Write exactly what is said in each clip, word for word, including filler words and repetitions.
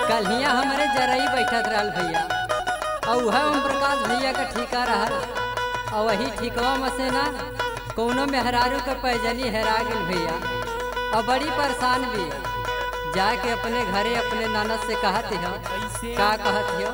कल्हिया हमारे जरई बैठत रहल भैया और वह ओम प्रकाश भैया का ठीका रहल और वही ठीकवा में से ना कौनो मेहरारू के पैजनी हेरा गेल भैया और बड़ी परेशान भी जाके अपने घरे अपने ननद से कहत हो का कहत हो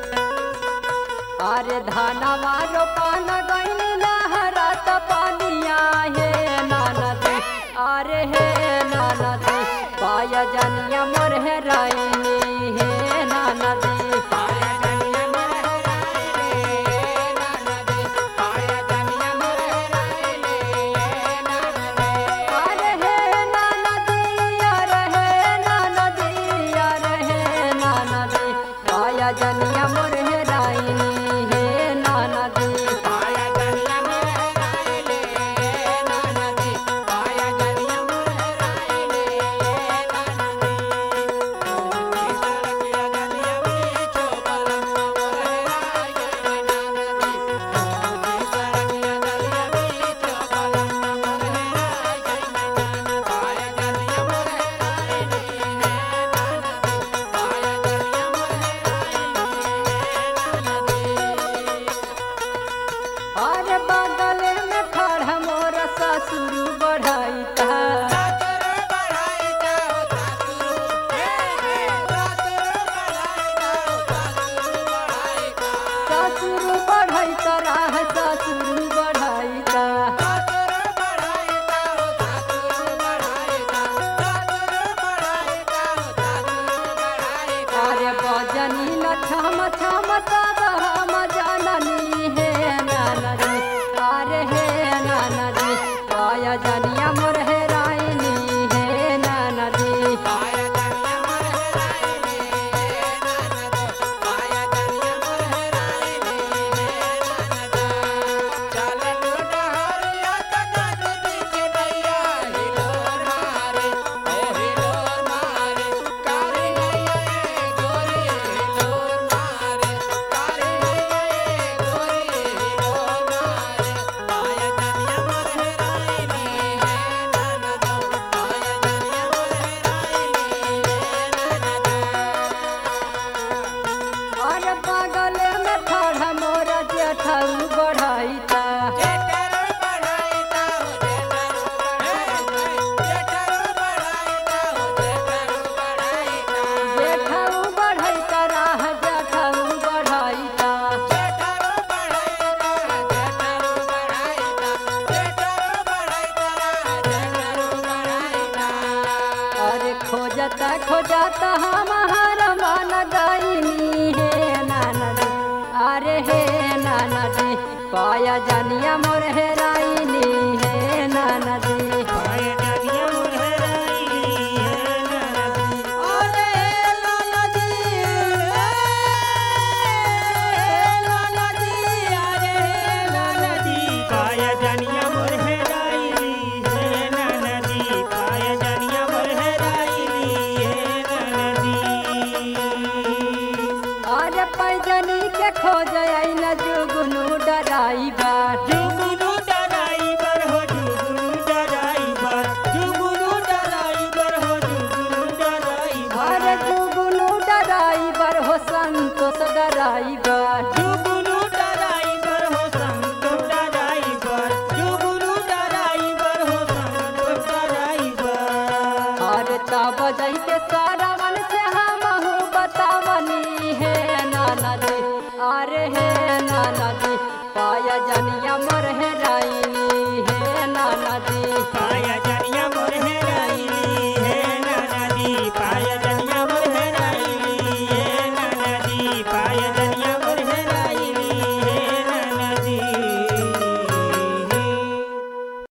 अरे धानवा रोपान गइल लहरात पानिया हे ननद अरे हे ननद पाया जनिया मोर हेराइनी हे ननद पाया जनिया मोर हेराइले ननद पाया जनिया मोर हेराइले ननद अरे हे ननद अरे हे ननद अरे हे ननद पाया जनिया मोर हेराइनी हे ननद पाया जनिया मोर हेराइले ननद पाया जनिया मोर हेराइले अरे बगल में खड़ा मोर ससुर बढ़ाइता ससुर बढ़ाइता राह ससुर बढ़ाइता अरे बजनी न छम छम तब हम जननी हे ननद अरे हे ननद पाया जनिया मोर हेराइनी हे ननद पाया जनिया मोर हेराइनी हे ननद पाया जनिया मोर हेराइनी हे ननद चल डहरिया तक बीच दैया हिलोर मारे ओ हिलोर मारे कारी नैया गोरी हिलोर मारे कारी नैया गोरी हिलोर मारे पाया जनिया मोर हेराइनी हे ननद पाया जनिया मोर हेराइनी हे ननद अरे बगल में खड़ा मोर जेठऊ बढ़ाइता जेठऊ बढ़ाइता राह जेठऊ बढ़ाइता अरे खोजता खोजता